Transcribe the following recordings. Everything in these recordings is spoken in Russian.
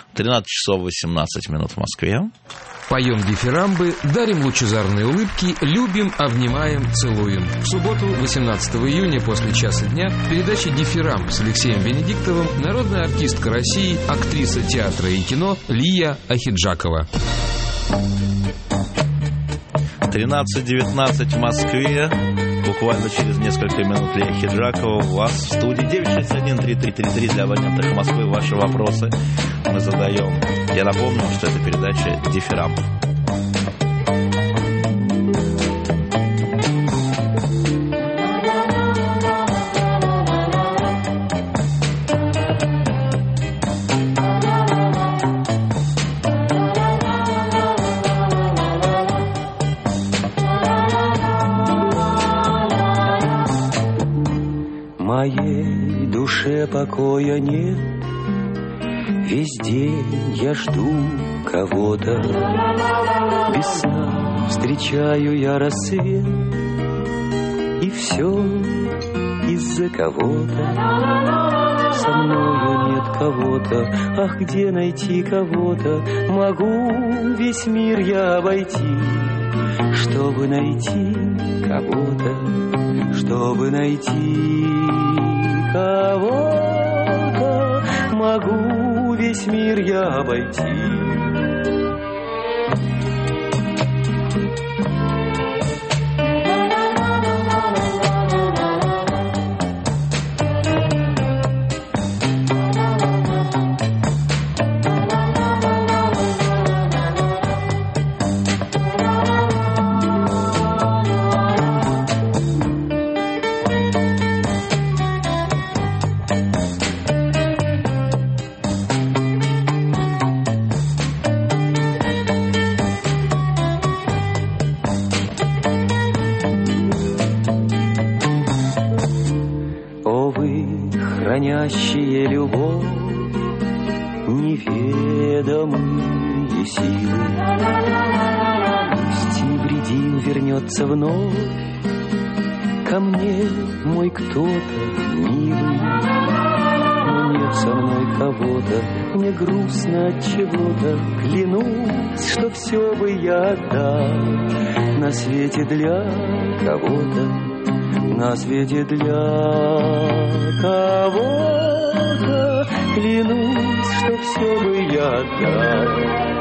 13 часов 18 минут в Москве. Поем дифирамбы, дарим лучезарные улыбки, любим, обнимаем, целуем. В субботу, 18 июня, после часа дня, в передаче «Дифирамб» с Алексеем Венедиктовым народная артистка России, актриса театра и кино Лия Ахеджакова. 13:19 в Москве. Буквально через несколько минут Лия Ахеджакова у вас в студии. 961-3333 для абонентов Москвы. Ваши вопросы мы задаем. Я напомню, что это передача «Дифирамб». Моей душе покоя нет, весь день я жду кого-то. Без сна встречаю я рассвет, и все из-за кого-то. Со мною нет кого-то, ах, где найти кого-то? Могу весь мир я обойти, чтобы найти кого-то, чтобы найти кого-то. Могу весь мир я обойти. Хранящие любовь неведомые силы, пусть невредим вернется вновь ко мне мой кто-то милый. Но нет со мной кого-то, мне грустно от чего-то. Клянусь, что все бы я отдал на свете для кого-то, на свете для кого-то. Клянусь, что все бы я отдал.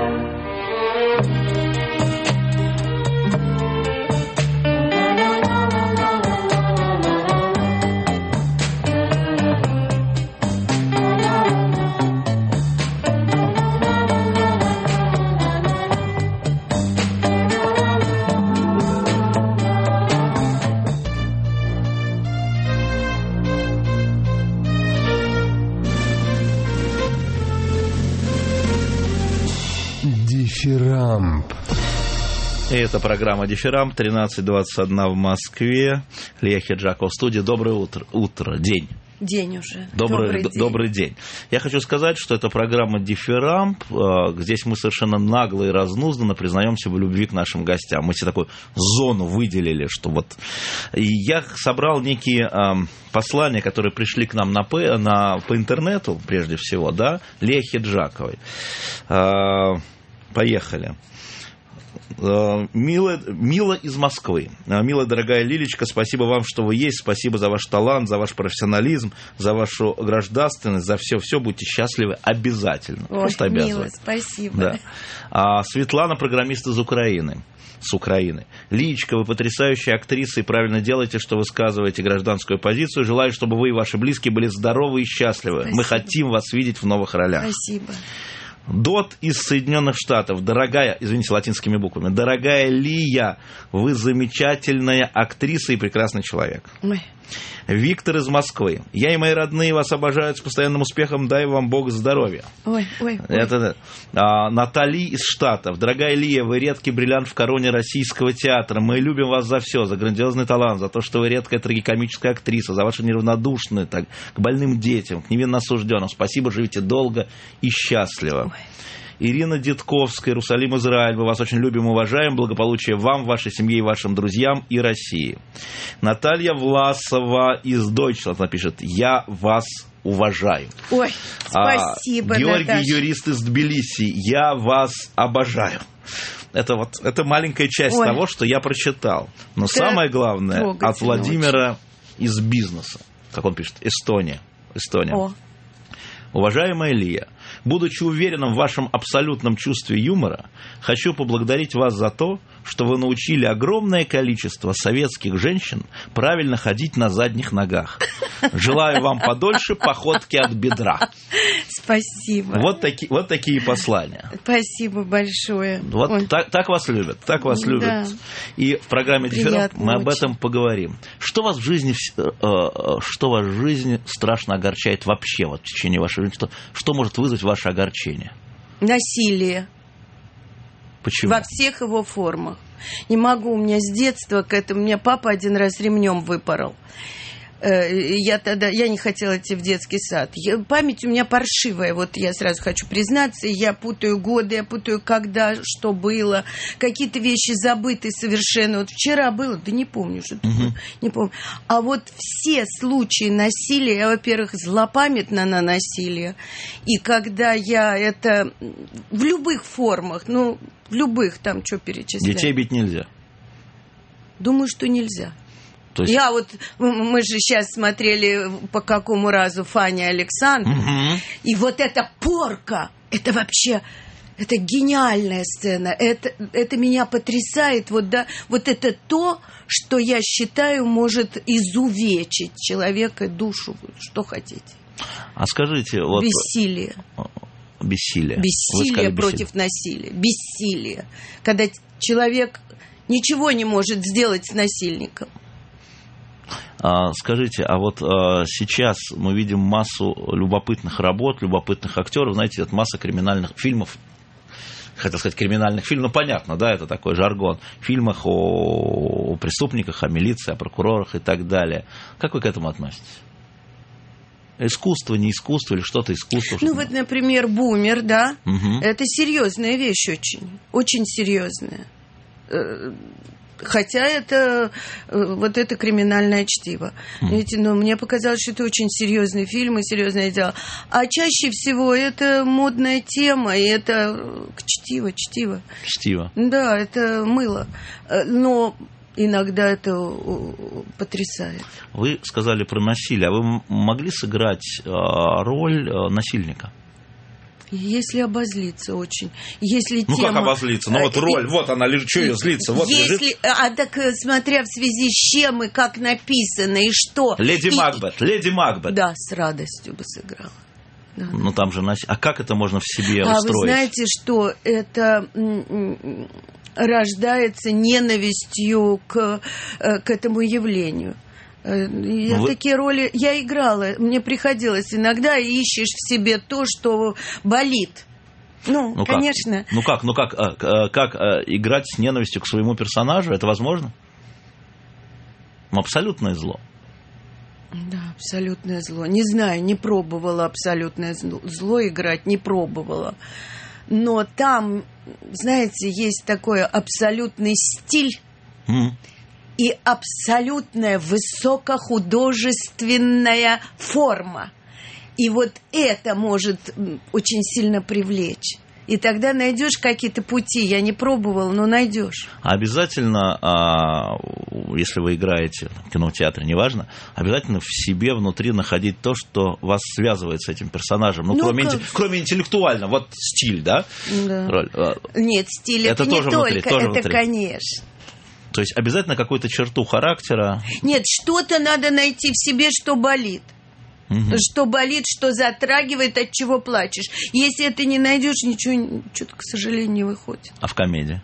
Дифирамб. И это программа «Дифирамб», 13:21 в Москве. Лия Ахеджакова в студии. Доброе утро. День. День уже. Добрый день. Я хочу сказать, что это программа «Дифирамб». Здесь мы совершенно нагло и разнузданно признаемся в любви к нашим гостям. Мы себе такую зону выделили, что вот... И я собрал некие послания, которые пришли к нам по интернету, прежде всего, да, Лии Ахеджаковой. Поехали. Мила из Москвы. Милая, дорогая Лилечка, спасибо вам, что вы есть. Спасибо за ваш талант, за ваш профессионализм, за вашу гражданственность, за все. Будьте счастливы обязательно. Ой, просто обязаны. Мила, спасибо. Да. Светлана, программист из Украины. С Украины. Лиечка, вы потрясающая актриса и правильно делаете, что высказываете гражданскую позицию. Желаю, чтобы вы и ваши близкие были здоровы и счастливы. Спасибо. Мы хотим вас видеть в новых ролях. Спасибо. Дот из Соединенных Штатов. Дорогая, извините, латинскими буквами. Дорогая Лия, вы замечательная актриса и прекрасный человек. Ой. Виктор из Москвы. Я и мои родные вас обожают с постоянным успехом. Дай вам Бог здоровья. Ой. Это Натали из Штатов. Дорогая Лия, вы редкий бриллиант в короне российского театра. Мы любим вас за все, за грандиозный талант, за то, что вы редкая трагикомическая актриса, за вашу неравнодушную к больным детям, к невинно осужденным. Спасибо, живите долго и счастливо. Ой. Ирина Дедковская, Иерусалим, Израиль. Мы вас очень любим и уважаем. Благополучия вам, вашей семье и вашим друзьям и России. Наталья Власова из Дойчланд напишет: «Я вас уважаю. Ой, спасибо, Георгий, Наташа. юрист из Тбилиси, я вас обожаю. Это маленькая часть того, что я прочитал. Но самое главное, от Владимира из бизнеса, как он пишет, Эстония. О. Уважаемая Лия, будучи уверенным в вашем абсолютном чувстве юмора, хочу поблагодарить вас за то, что вы научили огромное количество советских женщин правильно ходить на задних ногах. Желаю вам подольше походки от бедра. Спасибо. Вот такие послания. Спасибо большое. Вот так вас любят, так вас любят. Да. И в программе «Дифферам» мы об очень. этом поговорим. Что вас в жизни страшно огорчает вообще вот, в течение вашей жизни? Что может вызвать ваше огорчение? Насилие. Почему? Во всех его формах. Не могу, у меня с детства к этому... Меня папа один раз ремнем выпорол. Я не хотела идти в детский сад. Память у меня паршивая, вот я сразу хочу признаться. Я путаю годы, я путаю, когда, что было. Какие-то вещи забыты совершенно. Вот вчера было, да не помню, что такое. Не помню. А вот все случаи насилия, я, во-первых, злопамятна на насилие. И когда я это в любых формах, в любых, там что перечислять. Детей бить нельзя? Думаю, что нельзя. Есть... Мы же сейчас смотрели по какому разу Фанни Александр, и вот эта порка, это вообще, это гениальная сцена, это меня потрясает, вот это то, что я считаю может изувечить человека, душу, что хотите. А скажите, вот... Бессилие. Бессилие против насилия. Бессилие. Когда человек ничего не может сделать с насильником. Скажите, а вот сейчас мы видим массу любопытных работ, любопытных актеров, знаете, это масса криминальных фильмов, хотел сказать криминальных фильмов, понятно, да, это такой жаргон, в фильмах о преступниках, о милиции, о прокурорах и так далее. Как вы к этому относитесь? Искусство, не искусство или что-то искусство? Вот, например, «Бумер», да, это серьезная вещь очень серьезная. Хотя это криминальное чтиво. Видите, но мне показалось, что это очень серьезный фильм и серьезное дело. А чаще всего это модная тема, и это чтиво. Чтиво. Да, это мыло. Но иногда это потрясает. Вы сказали про насилие. А вы могли сыграть роль насильника? Если обозлиться очень. Если тема... как обозлиться? Роль, вот она лежит, что ее злиться? Вот лежит. Так смотря в связи с чем и как написано, и что. Леди Макбет. Да, с радостью бы сыграла. Да. Там же насилие. А как это можно в себе устроить? Вы знаете, что это рождается ненавистью к этому явлению. Такие роли я играла, мне приходилось иногда, ищешь в себе то, что болит. Конечно. Как играть с ненавистью к своему персонажу, это возможно? Абсолютное зло. Да, абсолютное зло. Не знаю, не пробовала абсолютное зло играть, не пробовала. Но там, знаете, есть такой абсолютный стиль. И абсолютная высокохудожественная форма. И вот это может очень сильно привлечь. И тогда найдешь какие-то пути. Я не пробовала, но найдешь. Обязательно, если вы играете в кинотеатре, неважно, обязательно в себе внутри находить то, что вас связывает с этим персонажем. Кроме интеллектуально, вот стиль, да? Да. Роль. Нет, стиль это не только, это внутри. Конечно. То есть обязательно какую-то черту характера? Нет, что-то надо найти в себе, что болит. Что болит, что затрагивает, от чего плачешь. Если это не найдешь, ничего, что-то, к сожалению, не выходит. А в комедии?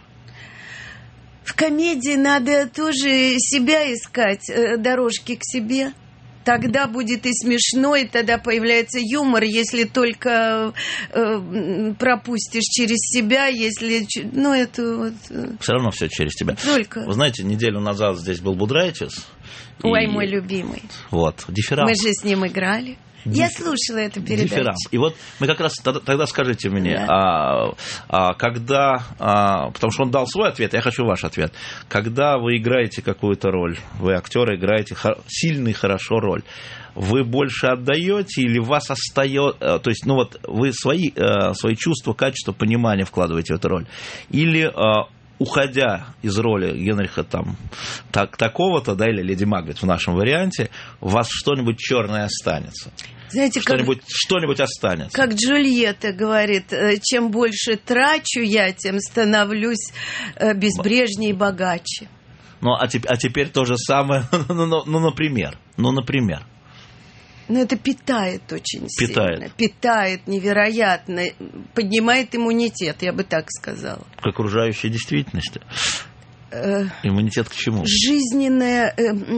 В комедии надо тоже себя искать, дорожки к себе. Тогда будет и смешно, и тогда появляется юмор, если только пропустишь через себя, если... это... Все равно все через тебя. Только. Вы знаете, неделю назад здесь был Будрайтис. Ой, мой любимый. Вот, «Дифферам». Мы же с ним играли. Я слушала эту передачу. «Дифферам». И вот мы как раз тогда скажите мне, когда... потому что он дал свой ответ, я хочу ваш ответ. Когда вы играете какую-то роль, вы актер играете сильную, хорошо роль, вы больше отдаете или вас остается... То есть, ну вот, вы свои чувства, качества, понимания вкладываете в эту роль. Или... уходя из роли Генриха там, такого-то, да, или Леди Макбет в нашем варианте, у вас что-нибудь черное останется. Знаете, что-нибудь останется. Как Джульетта говорит, чем больше трачу я, тем становлюсь безбрежнее и богаче. Ну, а теперь то же самое, например. Но это питает очень сильно. Питает невероятно. Поднимает иммунитет, я бы так сказала. К окружающей действительности. Иммунитет к чему? Жизненная...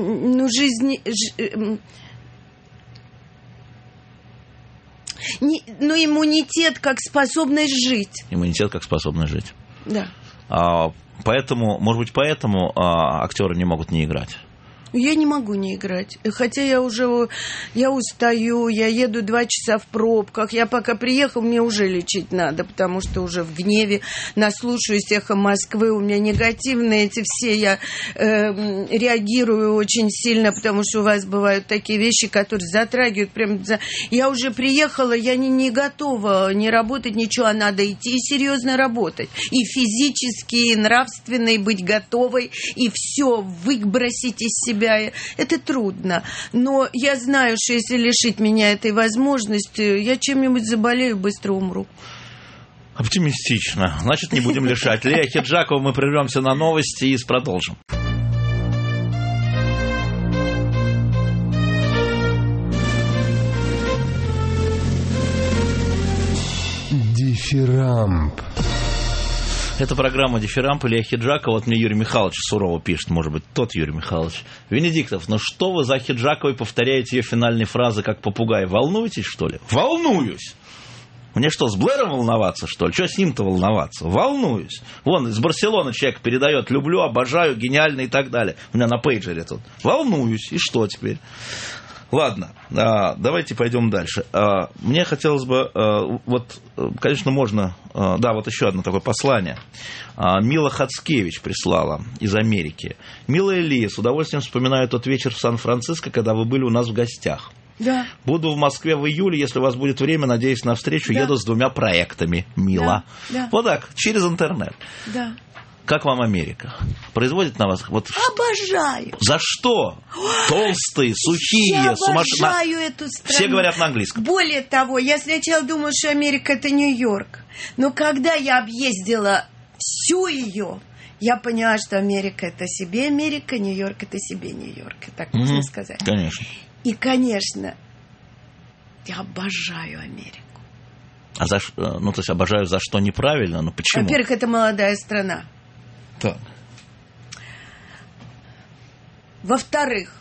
иммунитет как способность жить. Иммунитет как способность жить. Да. Поэтому, может быть, актеры не могут не играть. Я не могу не играть. Хотя я устаю, я еду 2 часа в пробках. Я пока приехал, мне уже лечить надо, потому что уже в гневе наслушаюсь «Эхо Москвы». У меня негативные эти все. Я реагирую очень сильно, потому что у вас бывают такие вещи, которые затрагивают. Я уже приехала, я не готова не работать, ничего, а надо идти и серьезно работать. И физически, и нравственно, и быть готовой, и все выбросить из себя. Это трудно. Но я знаю, что если лишить меня этой возможности, я чем-нибудь заболею, быстро умру. Оптимистично. Значит, не будем лишать. Лея Хиджакова, мы прервемся на новости и продолжим. Дифирамб. Это программа «Дифирамб», Лея Хиджакова. Вот мне Юрий Михайлович сурово пишет, может быть, тот Юрий Михайлович. Венедиктов, ну что вы за Хиджаковой повторяете ее финальные фразы, как попугай? Волнуетесь, что ли? Волнуюсь! Мне что, с Блэром волноваться, что ли? Что с ним-то волноваться? Волнуюсь. Вон, из Барселоны человек передает «люблю», «обожаю», «гениально» и так далее. У меня на пейджере тут. Волнуюсь. И что теперь? Ладно, давайте пойдем дальше. Мне хотелось бы, конечно, можно... Да, вот еще одно такое послание. Мила Хацкевич прислала из Америки. «Милая Лия, с удовольствием вспоминаю тот вечер в Сан-Франциско, когда вы были у нас в гостях. Да. Буду в Москве в июле, если у вас будет время, надеюсь на встречу. Да. Еду с 2 проектами, Мила». Да. Вот так, через интернет. Да. Как вам Америка? Производит на вас... Обожаю. За что? Толстые, сухие, сумасшедшие. Я обожаю эту страну. Все говорят на английском. Более того, я сначала думала, что Америка – это Нью-Йорк. Но когда я объездила всю ее, я поняла, что Америка – это себе Америка, Нью-Йорк – это себе Нью-Йорк. Так можно сказать? Конечно. И, конечно, я обожаю Америку. То есть обожаю за что неправильно, но почему? Во-первых, это молодая страна. Так. Во-вторых,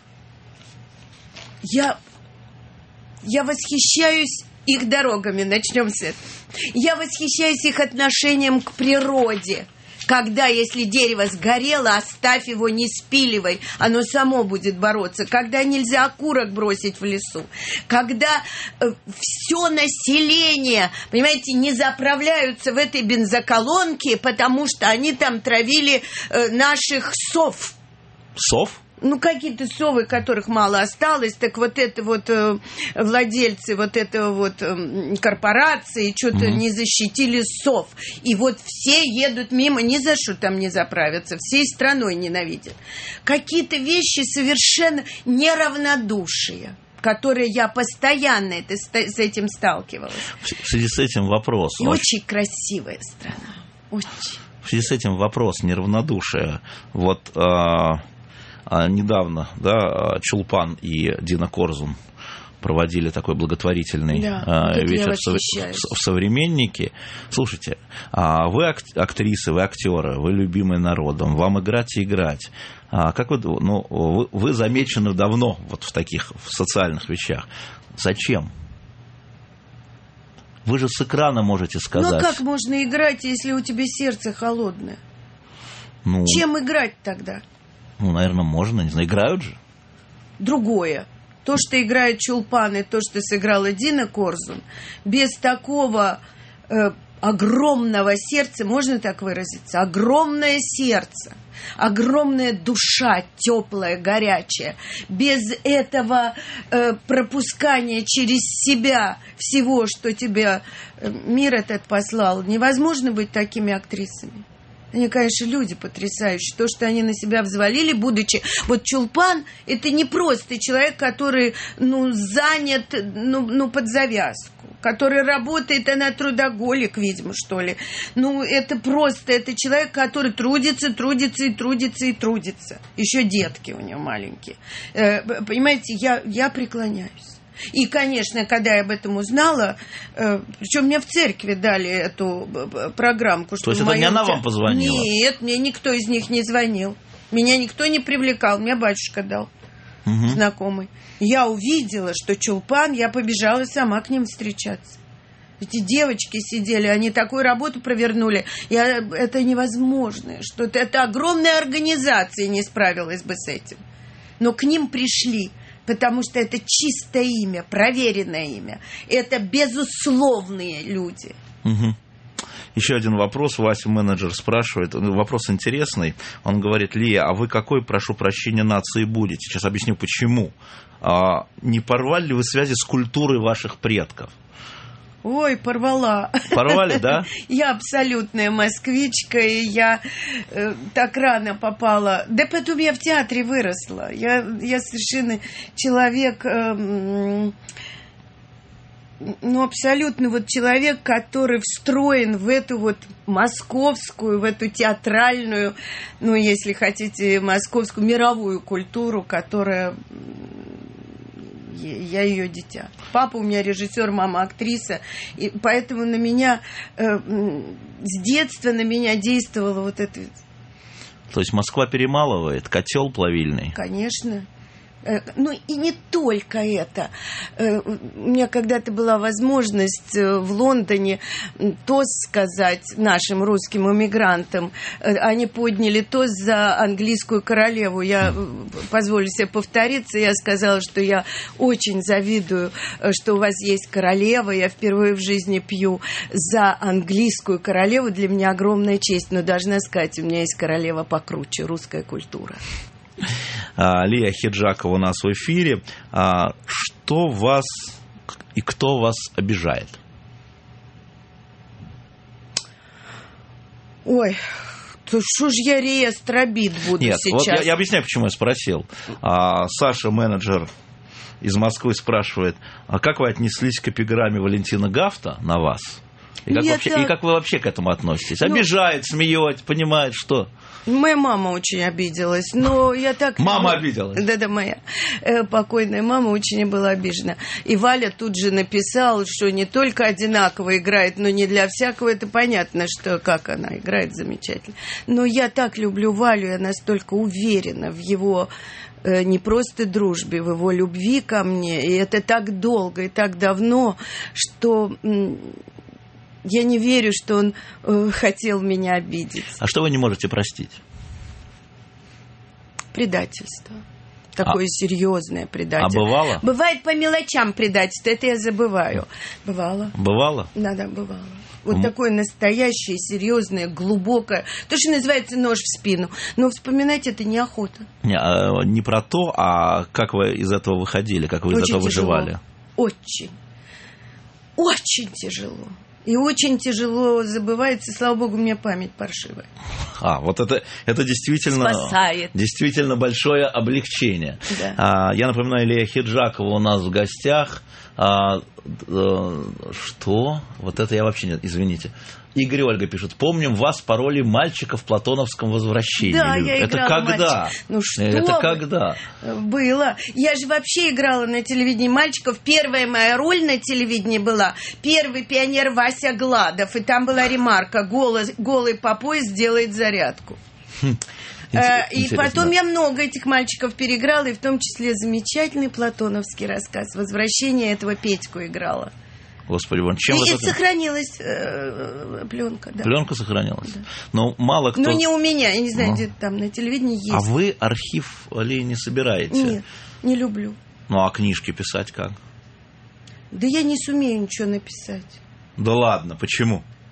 я восхищаюсь их дорогами, начнем с этого. Я восхищаюсь их отношением к природе. Когда, если дерево сгорело, оставь его, не спиливай, оно само будет бороться. Когда нельзя окурок бросить в лесу. Когда все население, понимаете, не заправляются в этой бензоколонке, потому что они там травили наших сов. Сов? Ну, какие-то совы, которых мало осталось, так вот это вот владельцы вот этого вот корпорации что-то не защитили сов. И вот все едут мимо, ни за что там не заправятся, всей страной ненавидят. Какие-то вещи совершенно неравнодушие, которые я постоянно с этим сталкивалась. В связи с этим вопрос. И очень красивая страна. Очень. В связи с этим вопрос неравнодушия. Вот... недавно, да, Чулпан и Дина Корзун проводили такой благотворительный вечер в «Современнике». Слушайте, вы актрисы, вы актеры, вы любимые народом, вам играть и играть. Как вы замечены давно вот в таких в социальных вещах. Зачем? Вы же с экрана можете сказать. Ну, а как можно играть, если у тебя сердце холодное? Чем играть тогда? Наверное, можно, не знаю, играют же. Другое. То, что играет Чулпан, и то, что сыграла Дина Корзун, без такого огромного сердца, можно так выразиться, огромное сердце, огромная душа, теплая, горячая, без этого пропускания через себя всего, что тебе мир этот послал, невозможно быть такими актрисами. Они, конечно, люди потрясающие. То, что они на себя взвалили, будучи... Вот Чулпан – это не просто человек, который, занят, под завязку, который работает, она трудоголик, видимо, что ли. Это человек, который трудится. Еще детки у него маленькие. Понимаете, я преклоняюсь. И, конечно, когда я об этом узнала, причем мне в церкви дали эту программку. То есть это не она вам позвонила? Нет, мне никто из них не звонил. Меня никто не привлекал, мне батюшка дал, знакомый. Я увидела, что Чулпан, я побежала сама к ним встречаться. Эти девочки сидели, они такую работу провернули. Это невозможно. Это огромная организация не справилась бы с этим. Но к ним пришли. Потому что это чистое имя, проверенное имя. Это безусловные люди. Угу. Еще один вопрос. Вася, менеджер, спрашивает. Вопрос интересный. Он говорит: Лия, а вы какой, прошу прощения, нации будете? Сейчас объясню, почему. Не порвали ли вы связи с культурой ваших предков? Ой, порвала. Порвали, да? Я абсолютная москвичка, и я так рано попала. Да потом я в театре выросла. Я совершенно человек, абсолютно человек, который встроен в эту московскую, в эту театральную, если хотите, московскую мировую культуру, которая... Я ее дитя. Папа у меня режиссер, мама актриса. И поэтому на меня с детства на меня действовало это. То есть Москва перемалывает, котел плавильный. Конечно. И не только это. У меня когда-то была возможность в Лондоне тост сказать нашим русским эмигрантам. Они подняли тост за английскую королеву. Я позволю себе повториться. Я сказала, что я очень завидую, что у вас есть королева. Я впервые в жизни пью за английскую королеву. Для меня огромная честь. Но должна сказать, у меня есть королева покруче, русская культура. Лия Ахеджакова у нас в эфире. Что вас и кто вас обижает? Ой, то что ж я реестр обид буду сейчас? Нет, я объясняю, почему я спросил. Саша, менеджер из Москвы, спрашивает: а как вы отнеслись к эпиграмме Валентина Гафта на вас? И как вы вообще к этому относитесь? Обижает, смеет, понимает, что... Моя мама очень обиделась, но я так... Мама обиделась? Да, моя покойная мама очень была обижена. И Валя тут же написала, что не только одинаково играет, но не для всякого. Это понятно, что как она играет замечательно. Но я так люблю Валю, я настолько уверена в его... не просто дружбе, в его любви ко мне. И это так долго и так давно, что... Я не верю, что он хотел меня обидеть. А что вы не можете простить? Предательство. Такое серьезное предательство. А бывало? Бывает по мелочам предательство, это я забываю. Бывало. Бывало? Да, бывало. Такое настоящее, серьезное, глубокое. То, что называется нож в спину. Но вспоминать это неохота. Не про то, а как вы из этого выходили, как вы из этого выживали? Очень. Очень тяжело. И очень тяжело забывается, слава богу, у меня память паршивая. Это действительно... Спасает. Действительно большое облегчение. Да. Я напоминаю, Лия Ахеджакова у нас в гостях. Что? Это я вообще нет, извините. Игорь и Ольга пишут: помним вас по роли мальчика в Платоновском возвращении. Да, я играла. Это когда? Это когда? Было. Я же вообще играла на телевидении мальчиков. Первая моя роль на телевидении была первый пионер Вася Гладов. И там была ремарка: голый по пояс делает зарядку. И потом я много этих мальчиков переиграла, и в том числе замечательный платоновский рассказ «Возвращение» этого Петьку играла. Господи, чем и сохранилась пленка, да. Пленка сохранилась. Да. Но мало кто... не у меня, я не знаю, где там на телевидении есть. А вы архив, Лия, не собираете? Нет, не люблю. А книжки писать как? Да я не сумею ничего написать. Да ладно, почему?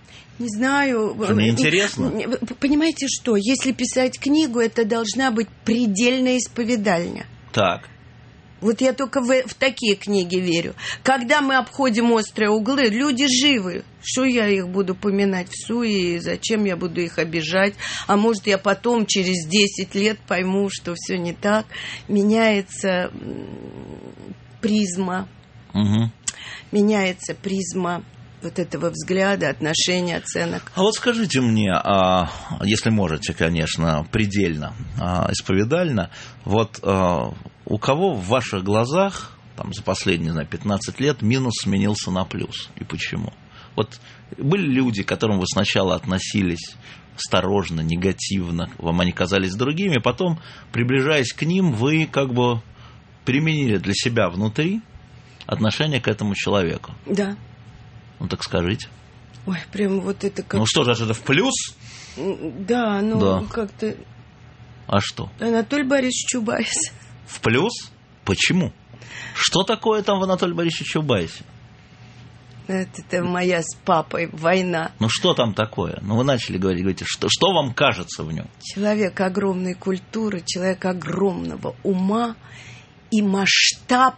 Не знаю. Мне интересно. Понимаете что? Если писать книгу, это должна быть предельная исповедальня. Так. Вот я только в такие книги верю. Когда мы обходим острые углы, люди живы. Что я их буду поминать в суе? Зачем я буду их обижать? А может, я потом, через 10 лет пойму, что все не так. Меняется призма. Угу. Меняется призма вот этого взгляда, отношения, оценок. А вот скажите мне, если можете, конечно, предельно, исповедально, вот у кого в ваших глазах там, за последние, не знаю, 15 лет минус сменился на плюс? И почему? Вот были люди, к которым вы сначала относились осторожно, негативно, вам они казались другими, потом, приближаясь к ним, вы как бы применили для себя внутри отношение к этому человеку. Да. Ну так скажите. Ой, прям вот это как... Ну что же, это в плюс? Да, ну да. Как-то... А что? Анатолий Борисович Чубайс. В плюс? Почему? Что такое там в Анатолии Борисовиче Чубайсе? Это моя с папой война. Ну что там такое? Ну вы начали говорить, что вам кажется в нем? Человек огромной культуры, человек огромного ума и масштаб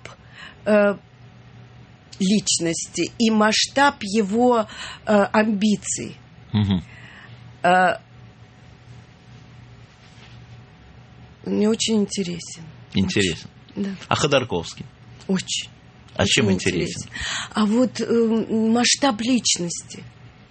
личности, и масштаб его амбиций. Угу. Мне очень интересен. Интересен. Очень, да. А Ходорковский? Очень. А очень чем интересен? А вот масштаб личности,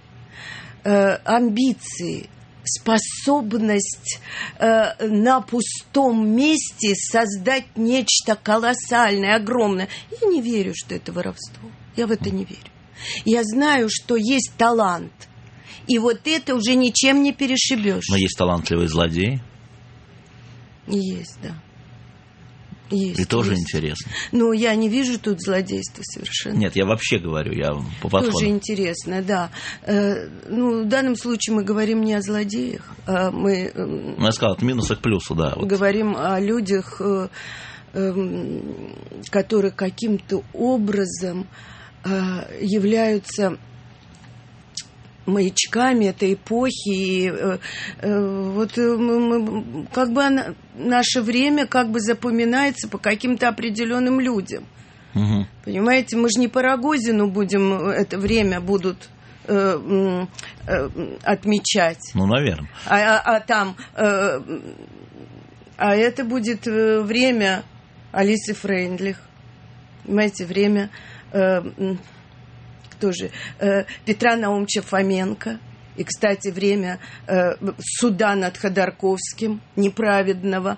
амбиции, способность на пустом месте создать нечто колоссальное, огромное. Я не верю, что это воровство. Я в это не верю. Я знаю, что есть талант. И вот это уже ничем не перешибешь. Но есть талантливые злодеи? Есть, да. Есть, и тоже есть. Интересно. Ну, я не вижу тут злодейства совершенно. Нет, я вообще говорю, я по подходу. Тоже интересно, да. Ну, в данном случае мы говорим не о злодеях, а мы... Ну, я сказал, от минуса к плюсу, да. Вот. Говорим о людях, которые каким-то образом являются маячками этой эпохи. И, вот как бы наше время как бы запоминается по каким-то определенным людям. Угу. Понимаете, мы же не по Рогозину будем это время будут отмечать. Ну, наверное. А это будет время Алисы Фрейндлих. Понимаете, время... тоже Петра Наумовича Фоменко. И, кстати, время суда над Ходорковским, неправедного,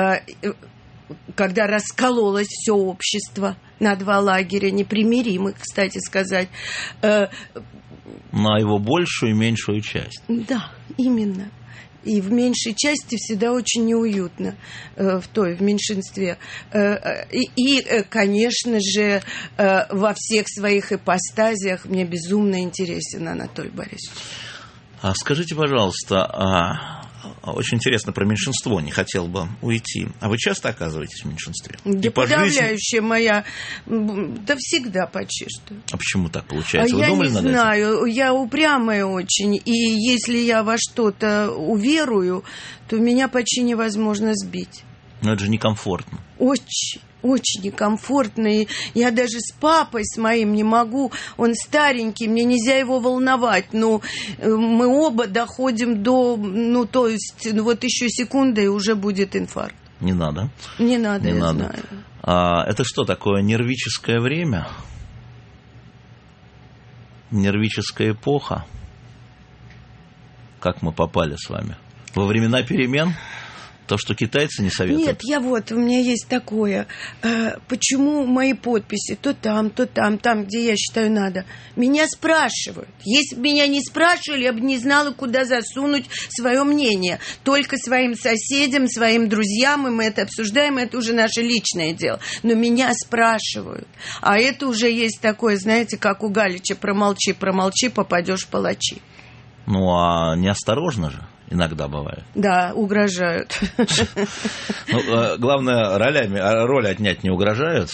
когда раскололось все общество на два лагеря, непримиримых, кстати сказать. На его большую и меньшую часть. Да, именно. И в меньшей части всегда очень неуютно, в меньшинстве. И, конечно же, во всех своих ипостазиях мне безумно интересен Анатолий Борисович. А скажите, пожалуйста, очень интересно про меньшинство, не хотел бы уйти. А вы часто оказываетесь в меньшинстве? Да подавляющая моя... Да всегда почти что. А почему так получается? Вы я думали не над этим? знаю, я упрямая очень. И если я во что-то уверую, то меня почти невозможно сбить. Но это же некомфортно. Очень. Очень некомфортно, и я даже с папой, с моим не могу, он старенький, мне нельзя его волновать, но мы оба доходим до, вот еще секунда, и уже будет инфаркт. Не надо. Не надо, не я надо. знаю. Это что такое, нервическое время? Нервическая эпоха? Как мы попали с вами? Во времена перемен? То, что китайцы не советуют? Нет, у меня есть такое. Почему мои подписи то там, где я считаю надо? Меня спрашивают. Если бы меня не спрашивали, я бы не знала, куда засунуть свое мнение. Только своим соседям, своим друзьям, и мы это обсуждаем, это уже наше личное дело. Но меня спрашивают. А это уже есть такое, знаете, как у Галича: промолчи, попадешь в палачи. Ну, а неосторожно же иногда бывает. Да, угрожают. Ну, главное, роли отнять не угрожают?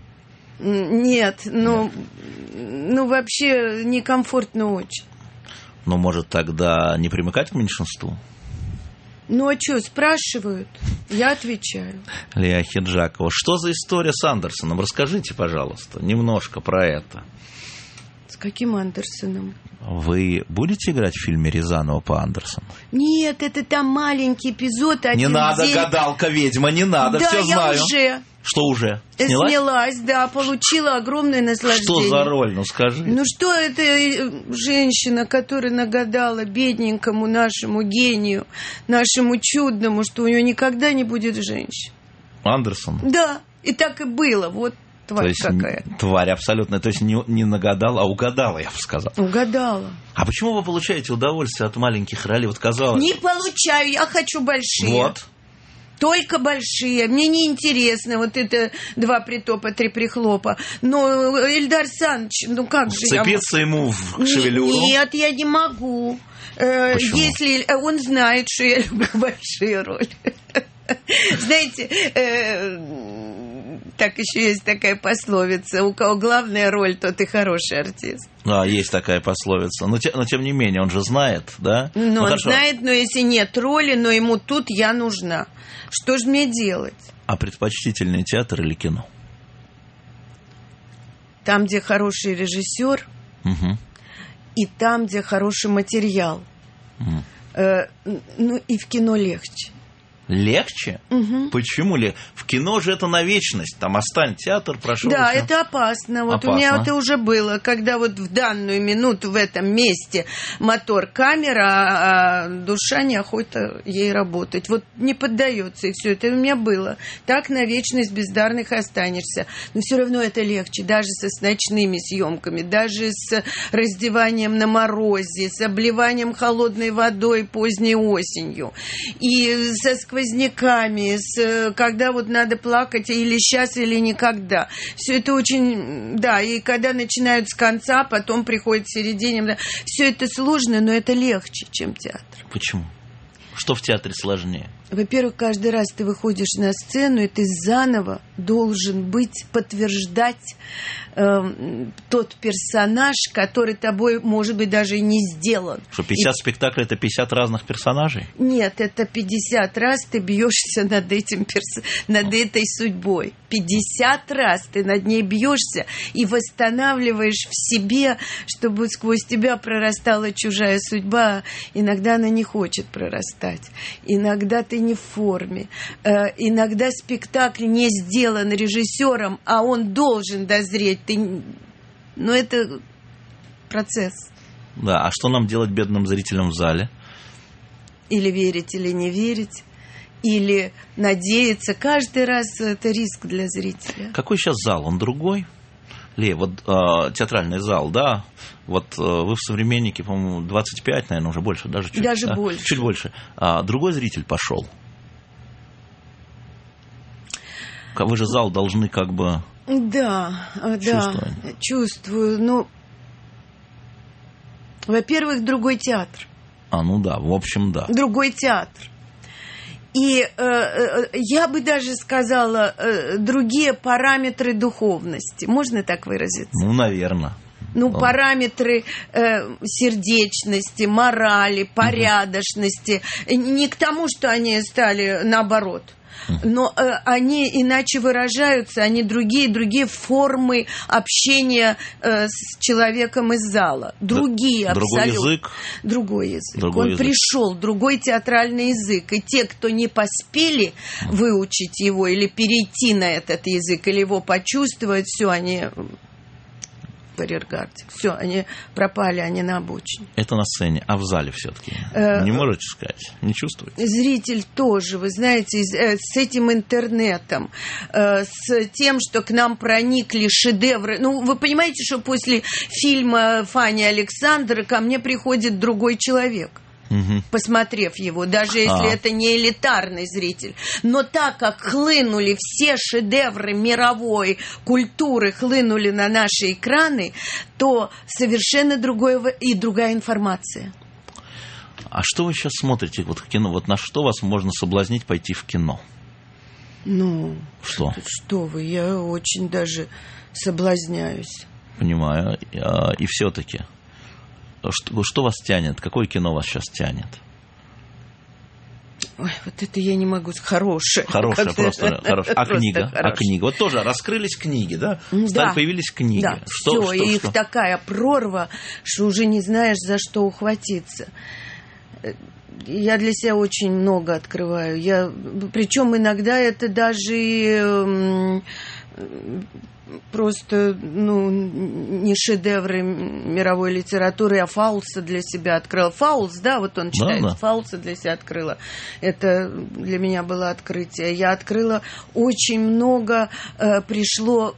Нет, вообще некомфортно очень. Ну, может, тогда не примыкать к меньшинству? Ну, а что, спрашивают? Я отвечаю. Лия Ахеджакова. Что за история с Андерсоном? Расскажите, пожалуйста, немножко про это. С каким Андерсоном? Вы будете играть в фильме Рязанова по Андерсону? Нет, это там маленький эпизод. Не надо, гадалка, ведьма, не надо, да, все знаю. Да, я уже. Что уже? Снялась, да, получила огромное наслаждение. Что за роль, ну скажи. Ну что это женщина, которая нагадала бедненькому нашему гению, нашему чудному, что у нее никогда не будет женщин. Андерсон? Да, и так и было, вот тварь. То есть, какая. Тварь абсолютно, то есть не нагадала, а угадала, я бы сказал. Угадала. А почему вы получаете удовольствие от маленьких ролей? Вот казалось... Не получаю, я хочу большие. Вот. Только большие. Мне не интересно вот это 2 притопа, 3 прихлопа. Но Эльдар Саныч, ну как же я... Вцепиться ему в шевелюру? Нет, я не могу. Почему? Если он знает, что я люблю большие роли. Знаете, так еще есть такая пословица: у кого главная роль, тот и хороший артист. Да, есть такая пословица. Но тем не менее, он же знает, да? Ну, он знает, но если нет роли, но ему тут я нужна. Что же мне делать? А предпочтительный театр или кино? Там, где хороший режиссер, и там, где хороший материал. Ну, и в кино легче. Легче? Почему ли? В кино же это на вечность. Там остань театр, прошу. Да, это опасно. Вот опасно. У меня это уже было, когда вот в данную минуту в этом месте мотор, камера, а душа неохота ей работать. Вот не поддается, и все это у меня было. Так на вечность бездарных останешься. Но все равно это легче, даже с ночными съемками, даже с раздеванием на морозе, с обливанием холодной водой поздней осенью. И со сквозняками, когда вот надо плакать или сейчас, или никогда. Все это очень... Да, и когда начинают с конца, потом приходят в середине. Да, все это сложно, но это легче, чем театр. Почему? Что в театре сложнее? Во-первых, каждый раз ты выходишь на сцену, и ты заново должен подтверждать тот персонаж, который тобой, может быть, даже и не сделан. Что 50 спектаклей – это 50 разных персонажей? Нет, это 50 раз ты бьешься над этой судьбой. 50 раз ты над ней бьешься и восстанавливаешь в себе, чтобы сквозь тебя прорастала чужая судьба. Иногда она не хочет прорастать. Иногда ты не в форме. Иногда спектакль не сделан режиссером, а он должен дозреть. Но это процесс. Да, а что нам делать бедным зрителям в зале? Или верить, или не верить. Или надеяться. Каждый раз это риск для зрителя. Какой сейчас зал? Он другой? Лея, вот театральный зал, да? Вот вы в «Современнике», по-моему, 25, наверное, уже больше, даже чуть. Даже да? больше. Чуть больше. Другой зритель пошел. Вы же зал должны как бы... Да, чувствую. Ну, во-первых, другой театр. Ну да, в общем, да. Другой театр. И я бы даже сказала, другие параметры духовности. Можно так выразиться? Ну, наверное. Параметры сердечности, морали, порядочности. Не к тому, что они стали наоборот. Но они иначе выражаются, они другие формы общения с человеком из зала. Другие абсолютно. Другой язык. Он пришел, другой театральный язык. И те, кто не поспели выучить его или перейти на этот язык, или его почувствовать, все, они... Все, они пропали, они на обочине. Это на сцене, а в зале все-таки? Не можете сказать? Не чувствуете? Зритель тоже, вы знаете, с этим интернетом, с тем, что к нам проникли шедевры. Ну, вы понимаете, что после фильма Фани Александра ко мне приходит другой человек. Посмотрев его, даже если это не элитарный зритель. Но так как хлынули все шедевры мировой культуры, хлынули на наши экраны, то совершенно другая информация. А что вы сейчас смотрите вот в кино? Вот на что вас можно соблазнить пойти в кино? Ну, что вы, я очень даже соблазняюсь. Понимаю. И все-таки... что вас тянет? Какое кино вас сейчас тянет? Ой, вот это я не могу. Хорошее. Хорошее, просто хорошее. А книга? Хорошее. А книга? Вот тоже раскрылись книги, да? Да. Появились книги. Да, все, их такая прорва, что уже не знаешь, за что ухватиться. Я для себя очень много открываю. Причем иногда это даже просто, не шедевры мировой литературы, а Фаулса для себя открыла. Фаулс, да, вот он читает. Да. Фаулса для себя открыла. Это для меня было открытие. Я открыла очень много, пришло...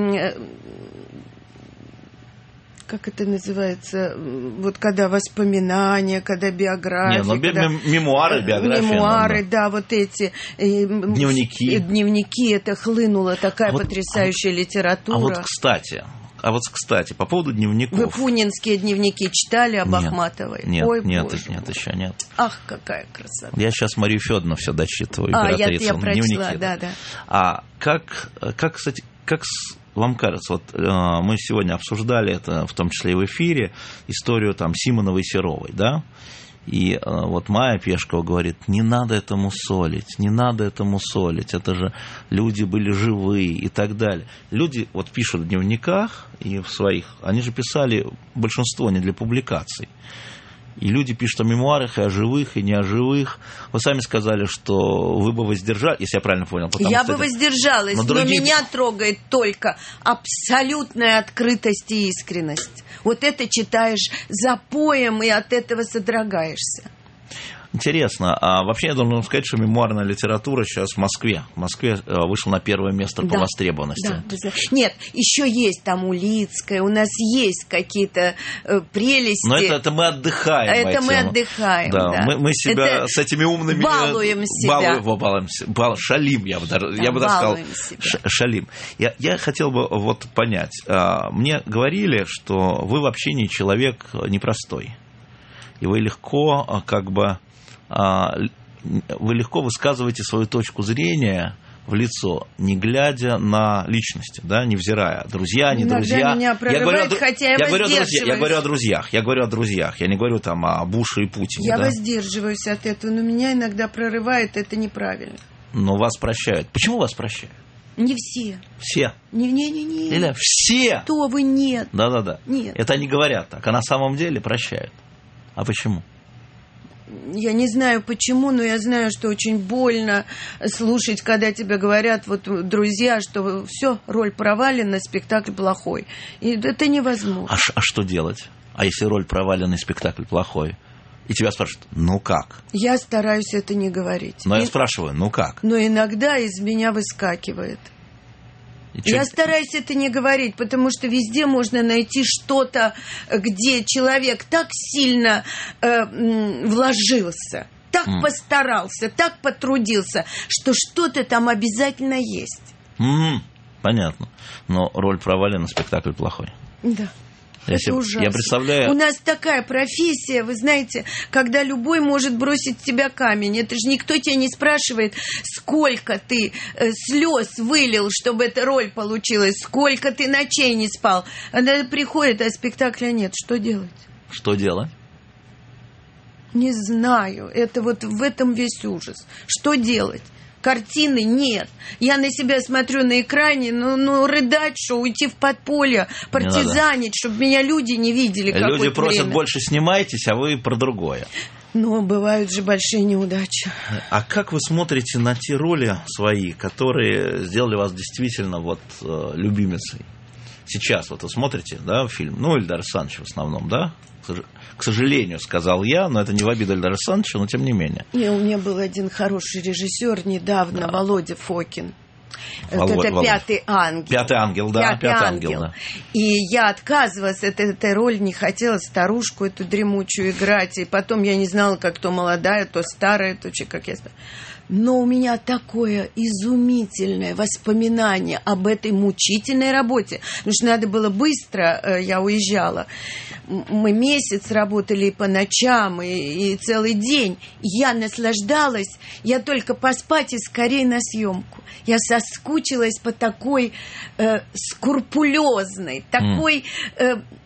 Как это называется? Вот когда воспоминания, когда биография. Мемуары, биография. Мемуары, да, вот эти. Дневники. Дневники, это хлынула такая потрясающая литература. А вот, кстати, по поводу дневников. Вы пунинские дневники читали об Ахматовой? Нет, Ой, нет, еще нет. Ах, какая красота. Я сейчас Марию Федоровну все дочитываю, императрицу. Я прочла, дневники. Да. А кстати, вам кажется, вот мы сегодня обсуждали это, в том числе и в эфире, историю там Симоновой и Серовой, да? И вот Майя Пешкова говорит, не надо этому солить, это же люди были живые и так далее. Люди вот пишут в дневниках и в своих, они же писали большинство не для публикаций. И люди пишут о мемуарах, и о живых, и не о живых. Вы сами сказали, что вы бы воздержались, если я правильно понял. Я бы воздержалась, но меня трогает только абсолютная открытость и искренность. Вот это читаешь запоем, и от этого содрогаешься. Интересно. А вообще я должен сказать, что мемуарная литература сейчас в Москве вышла на первое место по востребованности. Да. Нет, еще есть там Улицкая, у нас есть какие-то прелести. Но это мы отдыхаем. Да. Мы себя с этими умными... Балуем себя. Шалим, я бы даже сказал. Шалим. Я хотел бы вот понять. Мне говорили, что вы в общении человек непростой. И вы легко высказываете свою точку зрения в лицо, не глядя на личности, да, невзирая, друзья, не друзья. Меня прорывает, я говорю о друзьях. Я не говорю там о Буше и Путине. Я воздерживаюсь от этого, но меня иногда прорывает, это неправильно. Но вас прощают. Почему вас прощают? Не все. Все? Не. Или все? Что вы, нет. Да. Нет. Это они говорят так, а на самом деле прощают. А почему? Я не знаю почему, но я знаю, что очень больно слушать, когда тебе говорят, вот друзья, что все, роль провалена, спектакль плохой. И это невозможно. А что делать? А если роль провалена, спектакль плохой? И тебя спрашивают, ну как? Я стараюсь это не говорить. Но я спрашиваю, ну как? Но иногда из меня выскакивает. Я стараюсь это не говорить, потому что везде можно найти что-то, где человек так сильно вложился, так постарался, так потрудился, что что-то там обязательно есть. Понятно. Но роль провалена, спектакль плохой. Да. Это ужасно. Я представляю... У нас такая профессия, вы знаете, когда любой может бросить в тебя камень. Это же никто тебя не спрашивает, сколько ты слез вылил, чтобы эта роль получилась, сколько ты ночей не спал. Она приходит, а спектакля нет. Что делать? Что делать? Не знаю. Это вот в этом весь ужас. Что делать? Картины нет. Я на себя смотрю на экране, рыдать, что уйти в подполье, партизанить, чтобы меня люди не видели. Люди просят время. Больше снимайтесь, а вы про другое. Но бывают же большие неудачи. А как вы смотрите на те роли свои, которые сделали вас действительно любимицей? Сейчас вот вы смотрите, да, фильм, Эльдар Рязанович в основном, да? К сожалению, сказал я, но это не в обиду Эльдара Рязановича, но тем не менее. У меня был один хороший режиссер недавно, да. Володя Фокин. Это «Пятый ангел». «Пятый ангел», да. «Пятый ангел», да. И я отказывалась от этой роли, не хотела старушку эту дремучую играть. И потом я не знала, как то молодая, то старая, то как я... Но у меня такое изумительное воспоминание об этой мучительной работе. Потому что надо было быстро, я уезжала. Мы месяц работали и по ночам, и целый день. Я наслаждалась. Я только поспать и скорее на съемку. Я соскучилась по такой скрупулезной, такой...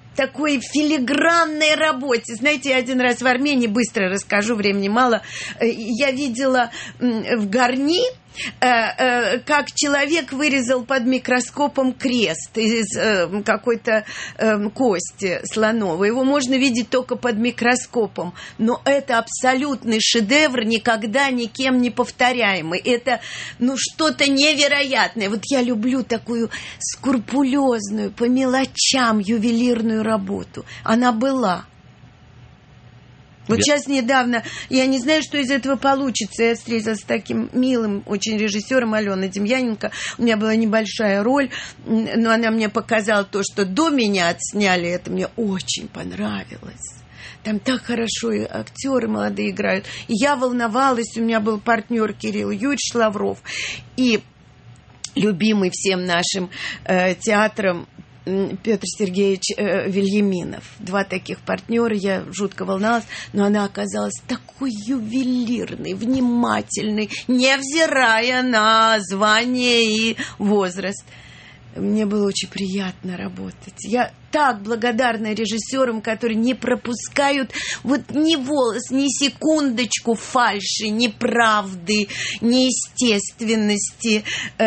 такой филигранной работе. Знаете, я один раз в Армении, быстро расскажу, времени мало, я видела в Гарни, как человек вырезал под микроскопом крест из какой-то кости слоновой. Его можно видеть только под микроскопом. Но это абсолютный шедевр, никогда никем не повторяемый. Это, что-то невероятное. Вот я люблю такую скрупулезную, по мелочам ювелирную работу. Она была. Вот сейчас недавно, я не знаю, что из этого получится. Я встретилась с таким милым очень режиссером Аленой Демьяненко. У меня была небольшая роль, но она мне показала то, что до меня отсняли. Это мне очень понравилось. Там так хорошо и актеры молодые играют. И я волновалась, у меня был партнер Кирилл Юрьевич Лавров и любимый всем нашим театром Петр Сергеевич Вильяминов. 2 таких партнера, я жутко волновалась, но она оказалась такой ювелирной, внимательной, невзирая на звание и возраст. Мне было очень приятно работать. Я так благодарна режиссерам, которые не пропускают ни волос, ни секундочку фальши, ни правды, ни естественности,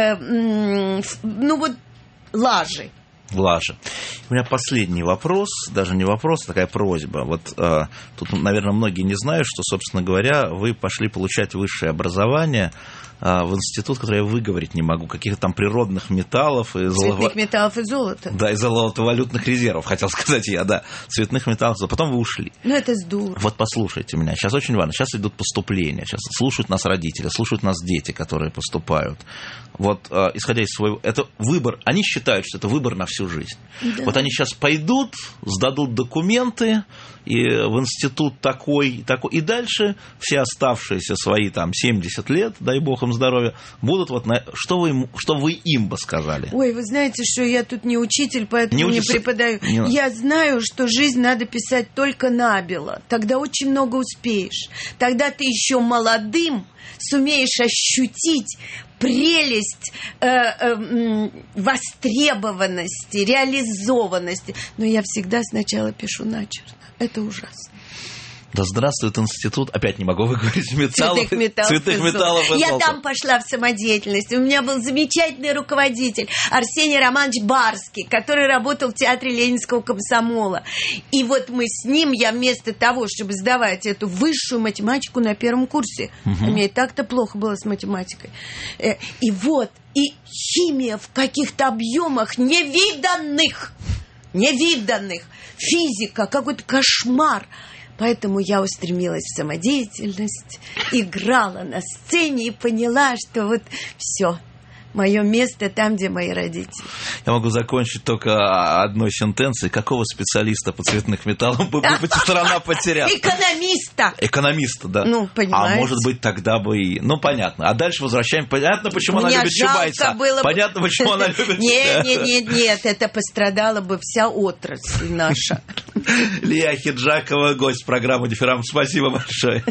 лажи. Лажа. У меня последний вопрос, даже не вопрос, а такая просьба. Вот тут, наверное, многие не знают, что, собственно говоря, вы пошли получать высшее образование в институт, который я выговорить не могу, каких-то там природных металлов. Цветных металлов и золота. Да, и золотовалютных резервов, хотел сказать я, да. Цветных металлов, а потом вы ушли. Это здорово. Вот послушайте меня, сейчас очень важно, сейчас идут поступления, сейчас слушают нас родители, слушают нас дети, которые поступают. Вот, исходя из своего... Это выбор, они считают, что это выбор на всю жизнь. Да. Вот они сейчас пойдут, сдадут документы, и в институт такой, и дальше все оставшиеся свои 70 лет, дай бог им здоровья, будут что вы им бы сказали? Ой, вы знаете, что я тут не учитель, поэтому не преподаю. Я знаю, что жизнь надо писать только набело. Тогда очень много успеешь. Тогда ты еще молодым сумеешь ощутить прелесть востребованности, реализованности. Но я всегда сначала пишу начерно. Это ужасно. Да здравствует институт, опять не могу выговорить, цветных металлов и золота. Я там пошла в самодеятельность. У меня был замечательный руководитель Арсений Романович Барский, который работал в театре Ленинского комсомола. И вот мы с ним, я вместо того, чтобы сдавать эту высшую математику на первом курсе, у меня и так-то плохо было с математикой, и химия в каких-то объемах невиданных, физика, какой-то кошмар. Поэтому я устремилась в самодеятельность, играла на сцене и поняла, что все, мое место там, где мои родители. Я могу закончить только одной сентенцией. Какого специалиста по цветным металлам бы страна потеряла? Экономиста, да. Понимаете. А может быть, тогда бы и... понятно. А дальше возвращаем. Понятно, почему она любит Чубайса. Понятно, почему она любит... Нет, это пострадала бы вся отрасль наша. Лия Ахеджакова, гость программы «Дифферамп». Спасибо большое.